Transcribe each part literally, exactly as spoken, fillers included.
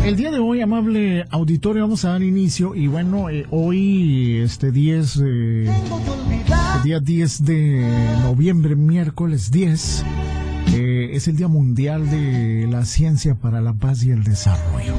El día de hoy, amable auditorio, vamos a dar inicio y bueno, eh, hoy, este diez, eh, el día diez de noviembre, miércoles diez, eh, es el Día Mundial de la Ciencia para la Paz y el Desarrollo.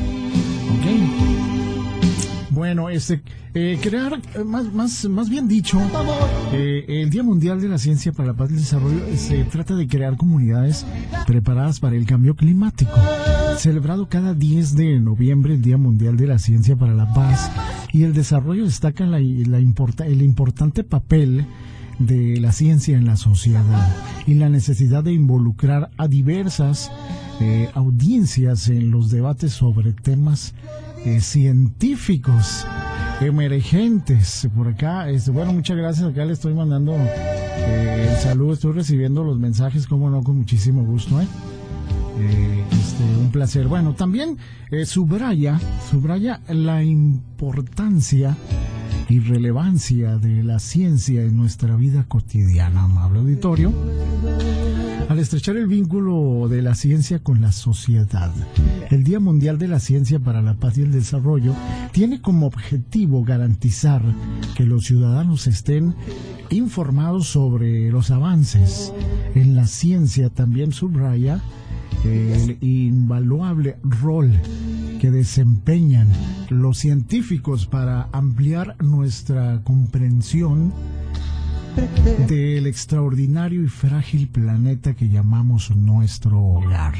¿Ok? Bueno, este, eh, crear, más, más, más bien dicho, eh, el Día Mundial de la Ciencia para la Paz y el Desarrollo se trata de crear comunidades preparadas para el cambio climático. Celebrado cada diez de noviembre, el Día Mundial de la Ciencia para la Paz y el Desarrollo destaca la, la importa, el importante papel de la ciencia en la sociedad y la necesidad de involucrar a diversas eh, audiencias en los debates sobre temas eh, científicos emergentes. Por acá, este, bueno, muchas gracias. Acá le estoy mandando eh, el saludo, estoy recibiendo los mensajes, como no, con muchísimo gusto, ¿eh? Eh, este, un placer. Bueno, también eh, subraya, subraya la importancia y relevancia de la ciencia en nuestra vida cotidiana, amable auditorio, al estrechar el vínculo de la ciencia con la sociedad. El Día Mundial de la Ciencia para la Paz y el Desarrollo tiene como objetivo garantizar que los ciudadanos estén informados sobre los avances en la ciencia. También subraya el invaluable rol que desempeñan los científicos para ampliar nuestra comprensión del extraordinario y frágil planeta que llamamos nuestro hogar,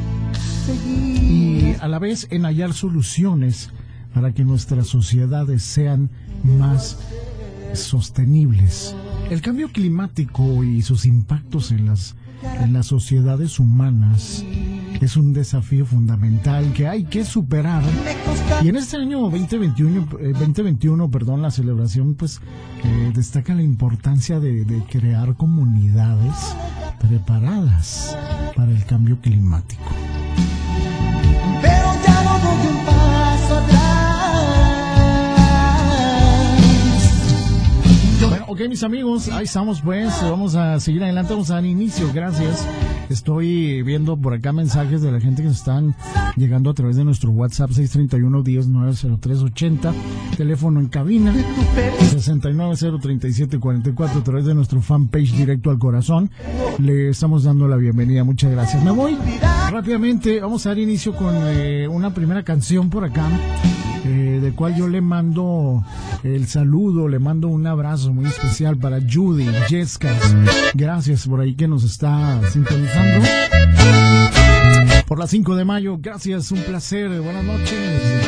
y a la vez en hallar soluciones para que nuestras sociedades sean más sostenibles. El cambio climático y sus impactos en las en las sociedades humanas es un desafío fundamental que hay que superar, y en este año veinte veintiuno, eh, veinte veintiuno perdón, la celebración pues eh, destaca la importancia de, de crear comunidades preparadas para el cambio climático. Pero ya no doy un paso atrás. Bueno, ok, mis amigos, ahí estamos pues, vamos a seguir adelante, vamos a dar inicio, gracias. Estoy viendo por acá mensajes de la gente que nos están llegando a través de nuestro WhatsApp seis treinta y uno, diez, nueve cero tres, ochenta, teléfono en cabina sesenta y nueve cero treinta y siete cuarenta y cuatro, a través de nuestro fanpage Directo al Corazón. Le estamos dando la bienvenida, muchas gracias. Me voy rápidamente, vamos a dar inicio con eh, una primera canción por acá, eh, de cual yo le mando el saludo, le mando un abrazo muy especial para Judy, Jessica, gracias por ahí que nos está sintonizando por las cinco de mayo, gracias, un placer, buenas noches.